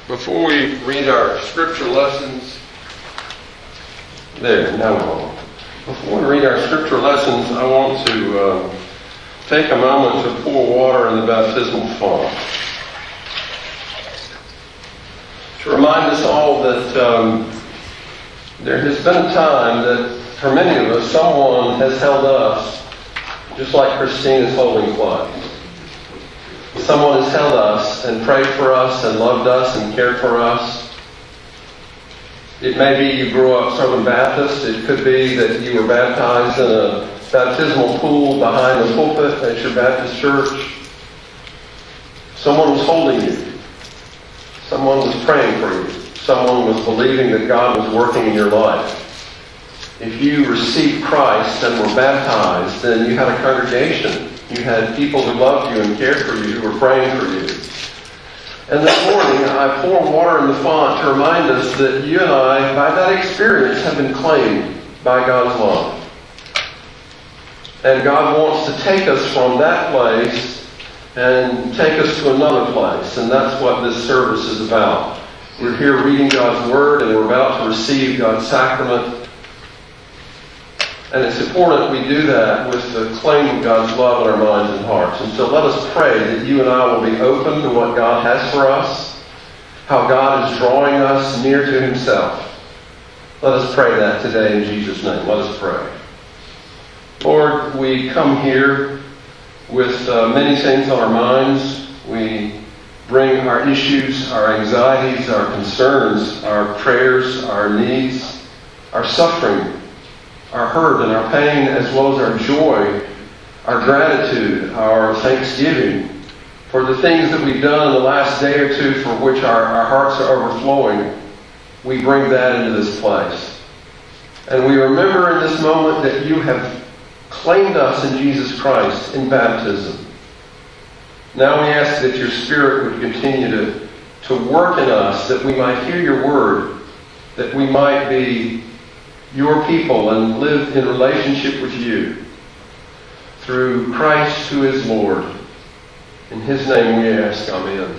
Before we read our scripture lessons, Before we read our scripture lessons, I want to take a moment to pour water in the baptismal font. To remind us all that there has been a time that for many of us, someone has held us just like Christine is holding Clyde. Someone has held us and prayed for us and loved us and cared for us. It may be you grew up Southern Baptist. It could be that you were baptized in a baptismal pool behind the pulpit at your Baptist church. Someone was holding you. Someone was praying for you. Someone was believing that God was working in your life. If you received Christ and were baptized, then you had a congregation. You had people who loved you and cared for you, who were praying for you. And this morning, I pour water in the font to remind us that you and I, by that experience, have been claimed by God's love. And God wants to take us from that place and take us to another place. And that's what this service is about. We're here reading God's Word, and we're about to receive God's sacrament. And it's important we do that with the claim of God's love in our minds and hearts. And so let us pray that you and I will be open to what God has for us, how God is drawing us near to Himself. Let us pray that today in Jesus' name. Let us pray. Lord, we come here with many things on our minds. We bring our issues, our anxieties, our concerns, our prayers, our needs, our suffering, our hurt and our pain, as well as our joy, our gratitude, our thanksgiving for the things that we've done in the last day or two for which our hearts are overflowing. We bring that into this place. And we remember in this moment that you have claimed us in Jesus Christ in baptism. Now we ask that your Spirit would continue to work in us, that we might hear your word, that we might be your people and live in relationship with you through Christ who is Lord. In His name we ask, Amen.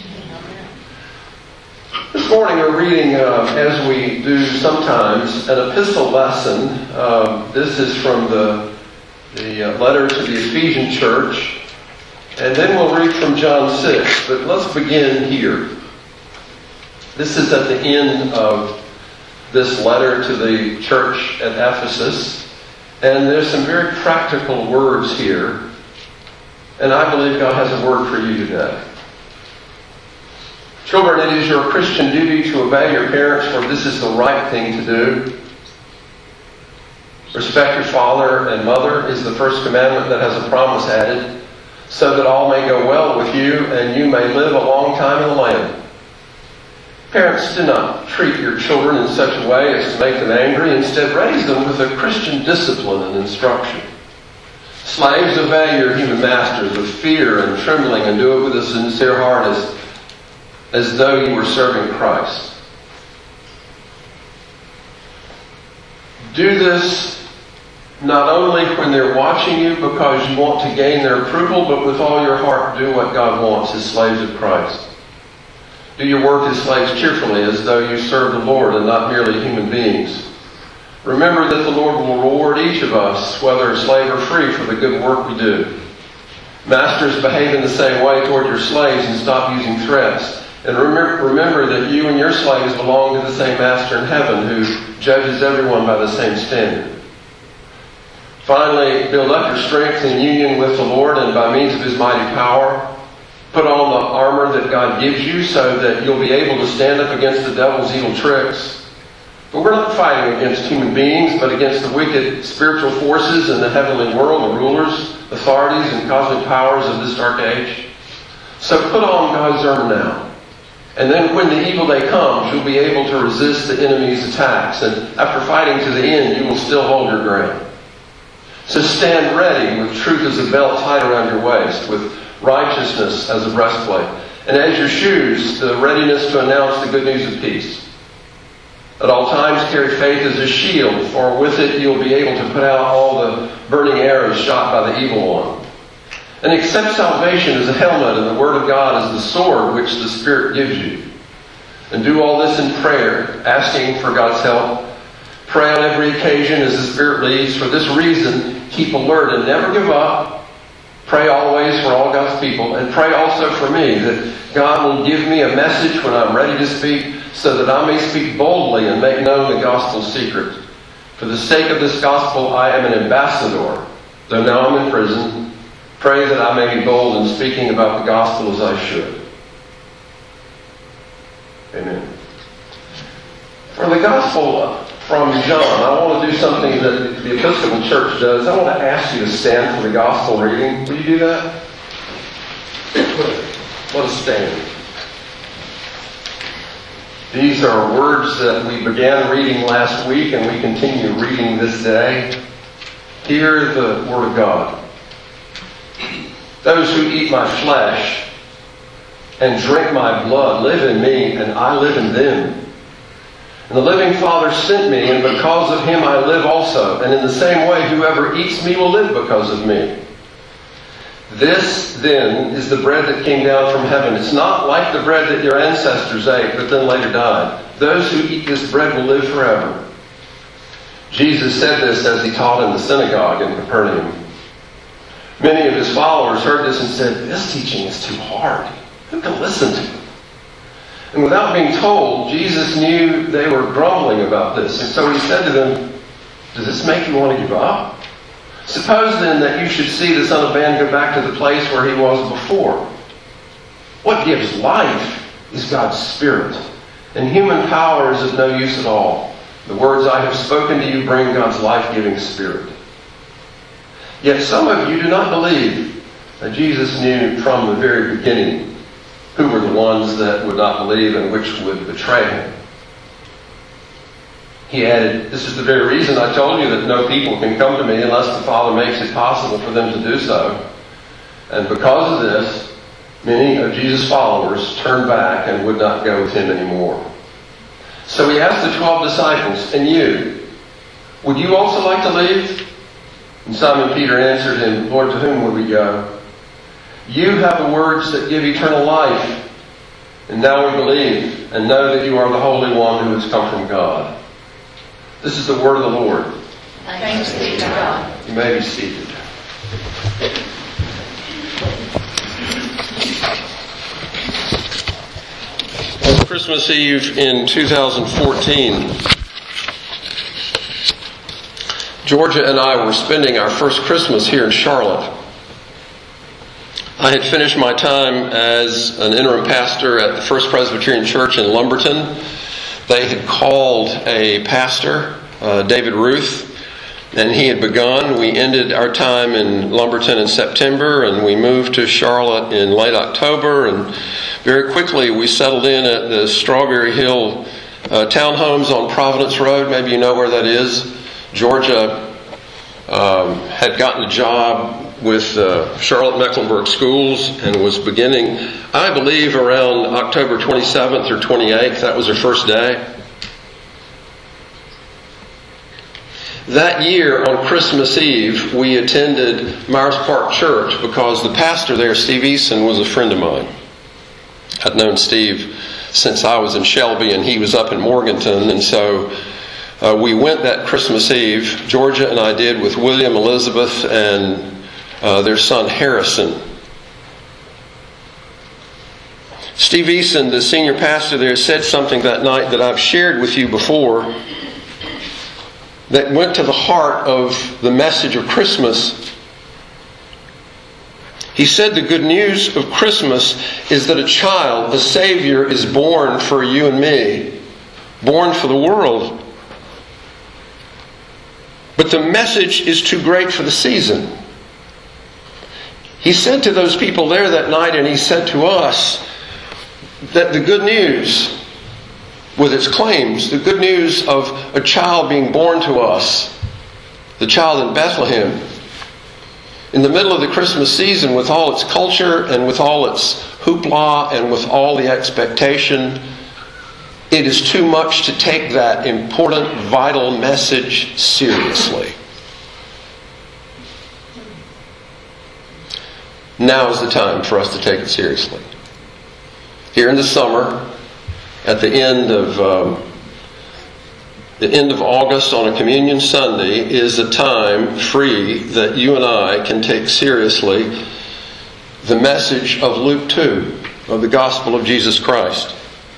This morning we're reading, as we do sometimes, an epistle lesson. This is from the letter to the Ephesian church. And then we'll read from John 6. But let's begin here. This is at the end of this letter to the church at Ephesus. And there's some very practical words here. And I believe God has a word for you today. Children, it is your Christian duty to obey your parents, for this is the right thing to do. Respect your father and mother is the first commandment that has a promise added, so that all may go well with you and you may live a long time in the land. Parents, do not treat your children in such a way as to make them angry. Instead, raise them with a Christian discipline and instruction. Slaves, obey your human masters with fear and trembling, and do it with a sincere heart as though you were serving Christ. Do this not only when they're watching you because you want to gain their approval, but with all your heart do what God wants as slaves of Christ. Do your work as slaves cheerfully, as though you serve the Lord and not merely human beings. Remember that the Lord will reward each of us, whether slave or free, for the good work we do. Masters, behave in the same way toward your slaves and stop using threats. And remember that you and your slaves belong to the same Master in heaven, who judges everyone by the same standard. Finally, build up your strength in union with the Lord, and by means of His mighty power, put on the armor that God gives you so that you'll be able to stand up against the devil's evil tricks. But we're not fighting against human beings, but against the wicked spiritual forces in the heavenly world, the rulers, authorities, and cosmic powers of this dark age. So put on God's armor now. And then when the evil day comes, you'll be able to resist the enemy's attacks. And after fighting to the end, you will still hold your ground. So stand ready with truth as a belt tied around your waist, with righteousness as a breastplate, and as your shoes, the readiness to announce the good news of peace. At all times carry faith as a shield, for with it you'll be able to put out all the burning arrows shot by the evil one. And accept salvation as a helmet and the Word of God as the sword which the Spirit gives you. And do all this in prayer, asking for God's help. Pray on every occasion as the Spirit leads. For this reason, keep alert and never give up. Pray always for all God's people. And pray also for me, that God will give me a message when I'm ready to speak, so that I may speak boldly and make known the gospel's secret. For the sake of this gospel, I am an ambassador, though now I'm in prison. Pray that I may be bold in speaking about the gospel as I should. Amen. For the gospel from John, I want to do something that the Episcopal Church does. I want to ask you to stand for the gospel reading. Will you do that? Let us stand. These are words that we began reading last week and we continue reading this day. Hear the Word of God. Those who eat my flesh and drink my blood live in me, and I live in them. And the living Father sent me, and because of him I live also. And in the same way, whoever eats me will live because of me. This, then, is the bread that came down from heaven. It's not like the bread that your ancestors ate, but then later died. Those who eat this bread will live forever. Jesus said this as he taught in the synagogue in Capernaum. Many of his followers heard this and said, "This teaching is too hard. Who can listen to it?" And without being told, Jesus knew they were grumbling about this. And so he said to them, "Does this make you want to give up? Suppose then that you should see the Son of Man go back to the place where he was before. What gives life is God's Spirit, and human power is of no use at all. The words I have spoken to you bring God's life-giving Spirit. Yet some of you do not believe." Now Jesus knew from the very beginning who were the ones that would not believe and which would betray him. He added, "This is the very reason I told you that no people can come to me unless the Father makes it possible for them to do so." And because of this, many of Jesus' followers turned back and would not go with him anymore. So he asked the 12 disciples, "And you, would you also like to leave?" And Simon Peter answered him, "Lord, to whom would we go? You have the words that give eternal life. And now we believe and know that you are the Holy One who has come from God." This is the word of the Lord. Thanks be to God. You may be seated. On Christmas Eve in 2014, Georgia and I were spending our first Christmas here in Charlotte. I had finished my time as an interim pastor at the First Presbyterian Church in Lumberton. They had called a pastor, David Ruth, and he had begun. We ended our time in Lumberton in September, and we moved to Charlotte in late October, and very quickly we settled in at the Strawberry Hill townhomes on Providence Road. Maybe you know where that is. Georgia had gotten a job with Charlotte-Mecklenburg Schools and was beginning, I believe, around October 27th or 28th. That was her first day. That year, on Christmas Eve, we attended Myers Park Church because the pastor there, Steve Eason, was a friend of mine. I'd known Steve since I was in Shelby and he was up in Morganton, and so we went that Christmas Eve. Georgia and I did, with William, Elizabeth, and their son Harrison. Steve Eason, the senior pastor there, said something that night that I've shared with you before that went to the heart of the message of Christmas. He said the good news of Christmas is that a child, a Savior, is born for you and me, born for the world. But the message is too great for the season. He said to those people there that night, and he said to us, that the good news, with its claims, the good news of a child being born to us, the child in Bethlehem, in the middle of the Christmas season, with all its culture and with all its hoopla and with all the expectation, it is too much to take that important, vital message seriously. Now is the time for us to take it seriously. Here in the summer, at the end of August on a Communion Sunday is a time free that you and I can take seriously the message of Luke 2, of the Gospel of Jesus Christ.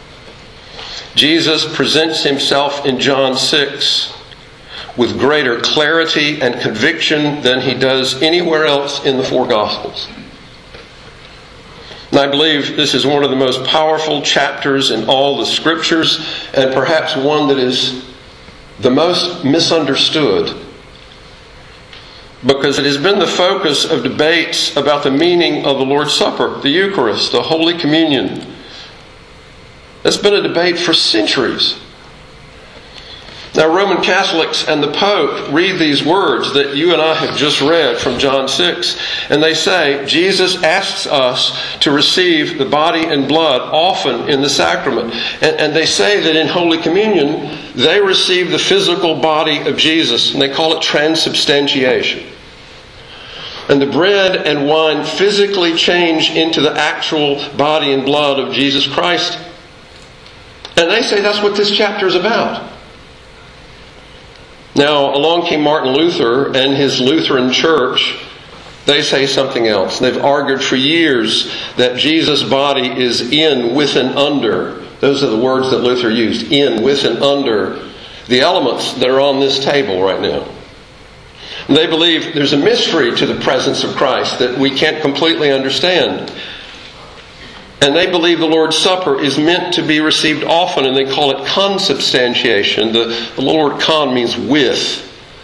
Jesus presents himself in John 6 with greater clarity and conviction than he does anywhere else in the four Gospels. And I believe this is one of the most powerful chapters in all the Scriptures, and perhaps one that is the most misunderstood, because it has been the focus of debates about the meaning of the Lord's Supper, the Eucharist, the Holy Communion. It's been a debate for centuries. Now, Roman Catholics and the Pope read these words that you and I have just read from John 6, and they say, Jesus asks us to receive the body and blood often in the sacrament. And they say that in Holy Communion, they receive the physical body of Jesus, and they call it transubstantiation. And the bread and wine physically change into the actual body and blood of Jesus Christ. And they say that's what this chapter is about. Now, along came Martin Luther and his Lutheran church. They say something else. They've argued for years that Jesus' body is in, with, and under. Those are the words that Luther used. In, with, and under the elements that are on this table right now. And they believe there's a mystery to the presence of Christ that we can't completely understand. And they believe the Lord's Supper is meant to be received often, and they call it consubstantiation. The little word con means with.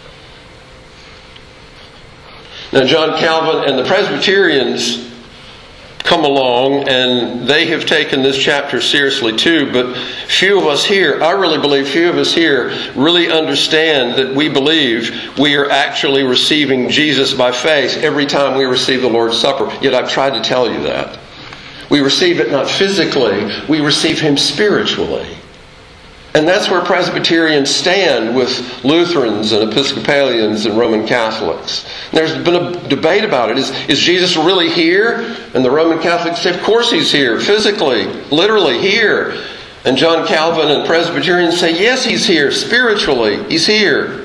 Now, John Calvin and the Presbyterians come along, and they have taken this chapter seriously too, but few of us here, I really believe few of us here really understand that we believe we are actually receiving Jesus by faith every time we receive the Lord's Supper. Yet I've tried to tell you that. We receive it not physically, we receive Him spiritually. And that's where Presbyterians stand with Lutherans and Episcopalians and Roman Catholics. There's been a debate about it. Is Jesus really here? And the Roman Catholics say, of course He's here, physically, literally here. And John Calvin and Presbyterians say, yes, He's here, spiritually, He's here.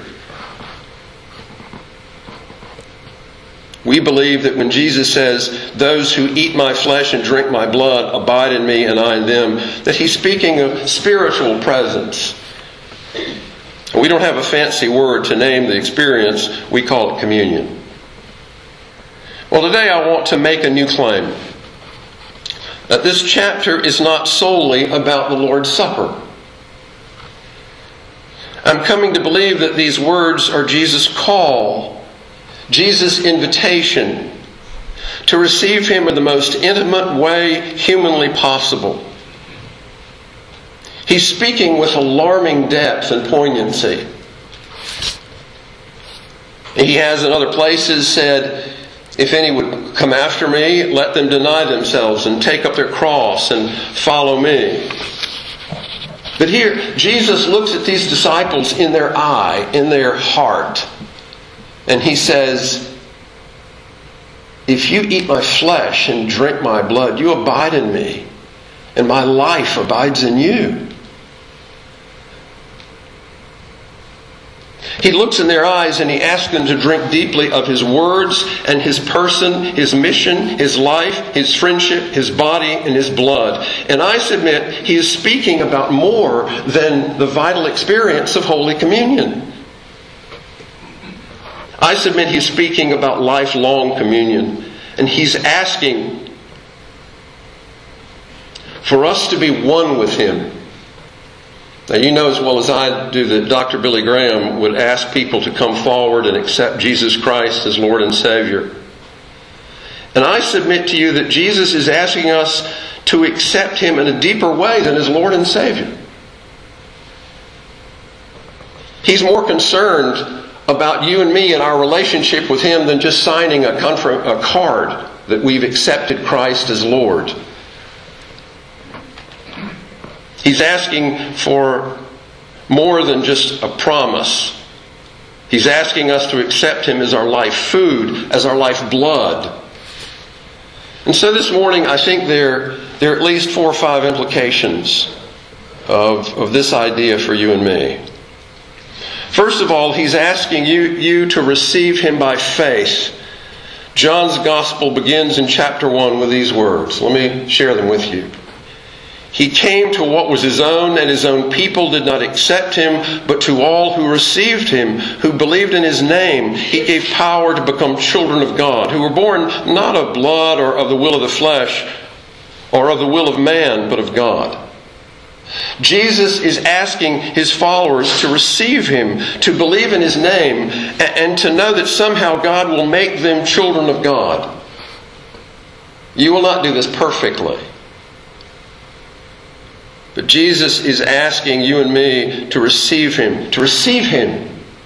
We believe that when Jesus says, those who eat my flesh and drink my blood abide in me and I in them, that He's speaking of spiritual presence. We don't have a fancy word to name the experience. We call it communion. Well, today I want to make a new claim. That this chapter is not solely about the Lord's Supper. I'm coming to believe that these words are Jesus' call, Jesus' invitation to receive Him in the most intimate way humanly possible. He's speaking with alarming depth and poignancy. He has in other places said, if any would come after me, let them deny themselves and take up their cross and follow me. But here, Jesus looks at these disciples in their eye, in their heart, and He says, if you eat my flesh and drink my blood, you abide in me, and my life abides in you. He looks in their eyes and He asks them to drink deeply of His words and His person, His mission, His life, His friendship, His body, and His blood. And I submit He is speaking about more than the vital experience of Holy Communion. I submit He's speaking about lifelong communion. And He's asking for us to be one with Him. Now, you know as well as I do that Dr. Billy Graham would ask people to come forward and accept Jesus Christ as Lord and Savior. And I submit to you that Jesus is asking us to accept Him in a deeper way than as Lord and Savior. He's more concerned about you and me and our relationship with Him than just signing a card that we've accepted Christ as Lord. He's asking for more than just a promise. He's asking us to accept Him as our life food, as our life blood. And so this morning I think there are at least 4 or 5 implications of this idea for you and me. First of all, he's asking you to receive him by faith. John's Gospel begins in chapter 1 with these words. Let me share them with you. He came to what was his own, and his own people did not accept him, but to all who received him, who believed in his name, he gave power to become children of God, who were born not of blood or of the will of the flesh or of the will of man, but of God. Jesus is asking his followers to receive him, to believe in his name, and to know that somehow God will make them children of God. You will not do this perfectly. But Jesus is asking you and me to receive him, to receive him.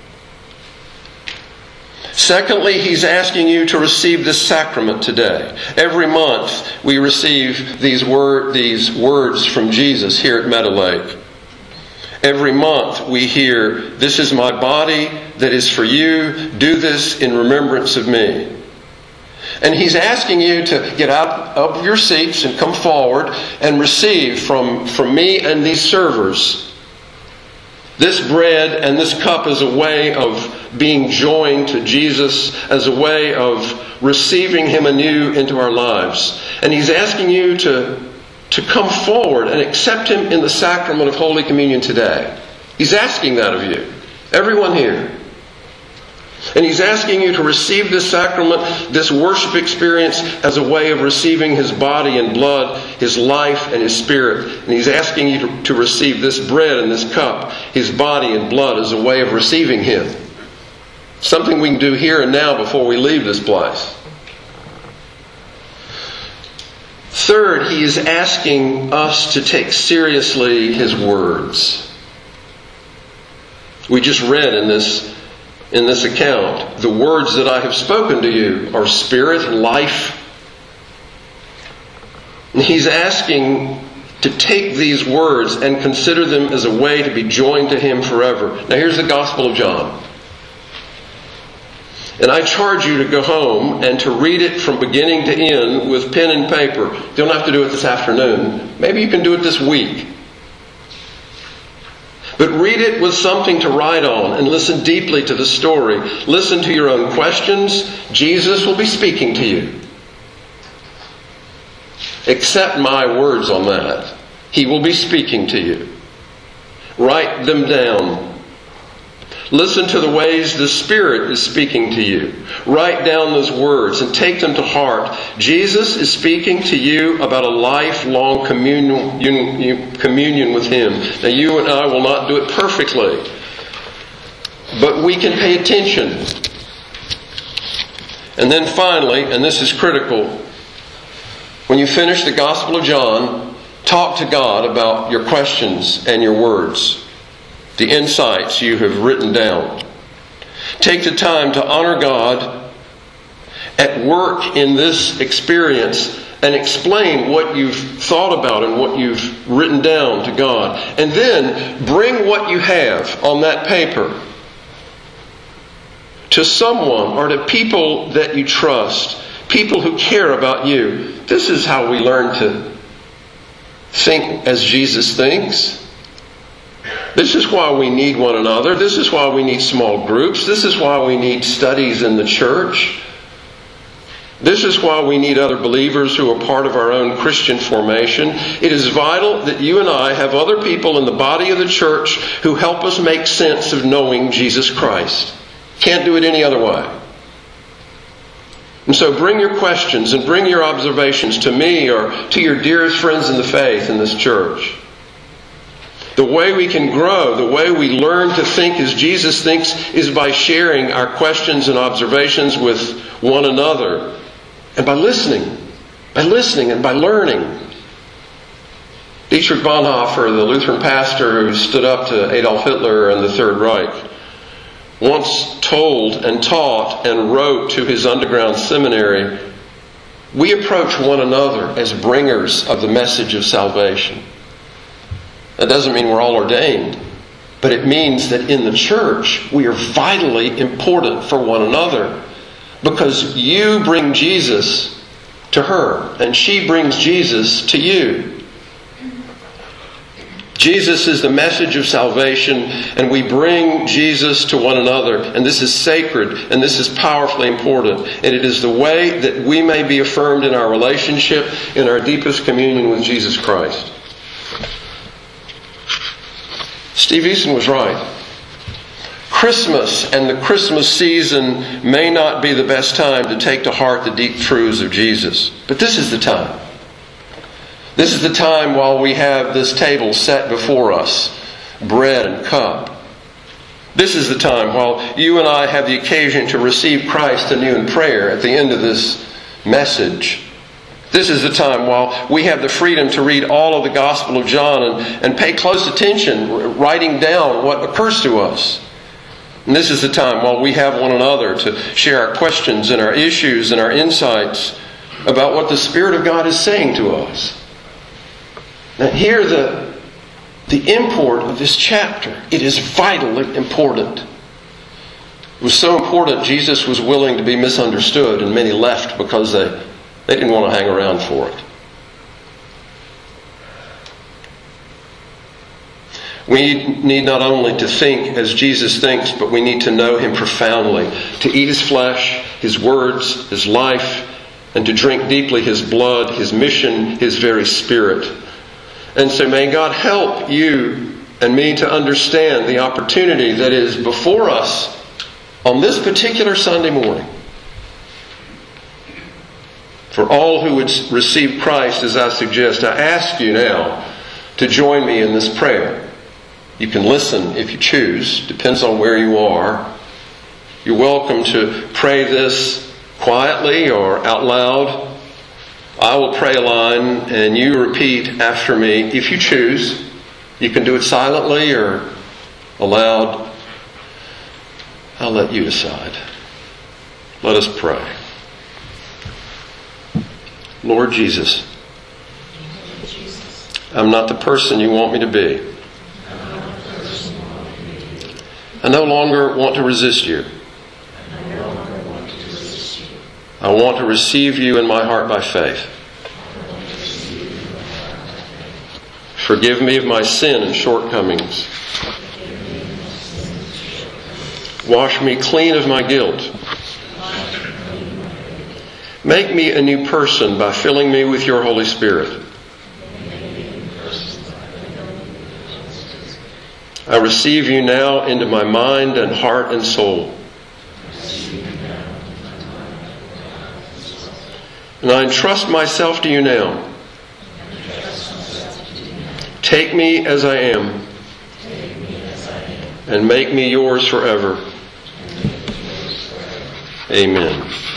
Secondly, he's asking you to receive this sacrament today. Every month we receive these words from Jesus here at Meadow Lake. Every month we hear, "This is my body that is for you. Do this in remembrance of me." And he's asking you to get out of your seats and come forward and receive from me and these servers this bread and this cup as a way of being joined to Jesus, as a way of receiving him anew into our lives. And he's asking you to come forward and accept him in the sacrament of Holy Communion today. He's asking that of you, everyone here. And he's asking you to receive this sacrament, this worship experience, as a way of receiving his body and blood, his life and his spirit. And he's asking you to receive this bread and this cup, his body and blood, as a way of receiving him. Something we can do here and now before we leave this place. Third, he is asking us to take seriously his words. We just read in this account, "The words that I have spoken to you are spirit and life." And he's asking to take these words and consider them as a way to be joined to him forever. Now here's the Gospel of John. And I charge you to go home and to read it from beginning to end with pen and paper. You don't have to do it this afternoon. Maybe you can do it this week. But read it with something to write on and listen deeply to the story. Listen to your own questions. Jesus will be speaking to you. Accept my words on that. He will be speaking to you. Write them down. Listen to the ways the Spirit is speaking to you. Write down those words and take them to heart. Jesus is speaking to you about a lifelong communion with him. Now you and I will not do it perfectly, but we can pay attention. And then finally, and this is critical, when you finish the Gospel of John, talk to God about your questions and your words, the insights you have written down. Take the time to honor God at work in this experience and explain what you've thought about and what you've written down to God. And then bring what you have on that paper to someone or to people that you trust, people who care about you. This is how we learn to think as Jesus thinks. This is why we need one another. This is why we need small groups. This is why we need studies in the church. This is why we need other believers who are part of our own Christian formation. It is vital that you and I have other people in the body of the church who help us make sense of knowing Jesus Christ. Can't do it any other way. And so bring your questions and bring your observations to me or to your dearest friends in the faith in this church. The way we can grow, the way we learn to think as Jesus thinks, is by sharing our questions and observations with one another. And by listening and by learning. Dietrich Bonhoeffer, the Lutheran pastor who stood up to Adolf Hitler and the Third Reich, once told and taught and wrote to his underground seminary, "We approach one another as bringers of the message of salvation." That doesn't mean we're all ordained, but it means that in the church we are vitally important for one another, because you bring Jesus to her and she brings Jesus to you. Jesus is the message of salvation, and we bring Jesus to one another. And this is sacred, and this is powerfully important. And it is the way that we may be affirmed in our relationship, in our deepest communion with Jesus Christ. Steve Eason was right. Christmas and the Christmas season may not be the best time to take to heart the deep truths of Jesus. But this is the time. This is the time while we have this table set before us, bread and cup. This is the time while you and I have the occasion to receive Christ anew in prayer at the end of this message. This is the time while we have the freedom to read all of the Gospel of John and pay close attention, writing down what occurs to us. And this is the time while we have one another to share our questions and our issues and our insights about what the Spirit of God is saying to us. Now hear the import of this chapter. It is vitally important. It was so important Jesus was willing to be misunderstood, and many left because they didn't want to hang around for it. We need not only to think as Jesus thinks, but we need to know Him profoundly, to eat His flesh, His words, His life, and to drink deeply His blood, His mission, His very Spirit. And so may God help you and me to understand the opportunity that is before us on this particular Sunday morning. For all who would receive Christ, as I suggest, I ask you now to join me in this prayer. You can listen if you choose. Depends on where you are. You're welcome to pray this quietly or out loud. I will pray a line and you repeat after me if you choose. You can do it silently or aloud. I'll let you decide. Let us pray. Lord Jesus, I'm not the person you want me to be. I no longer want to resist you. I want to receive you in my heart by faith. Forgive me of my sin and shortcomings. Wash me clean of my guilt. Make me a new person by filling me with your Holy Spirit. I receive you now into my mind and heart and soul. And I entrust myself to you now. Take me as I am. And make me yours forever. Amen.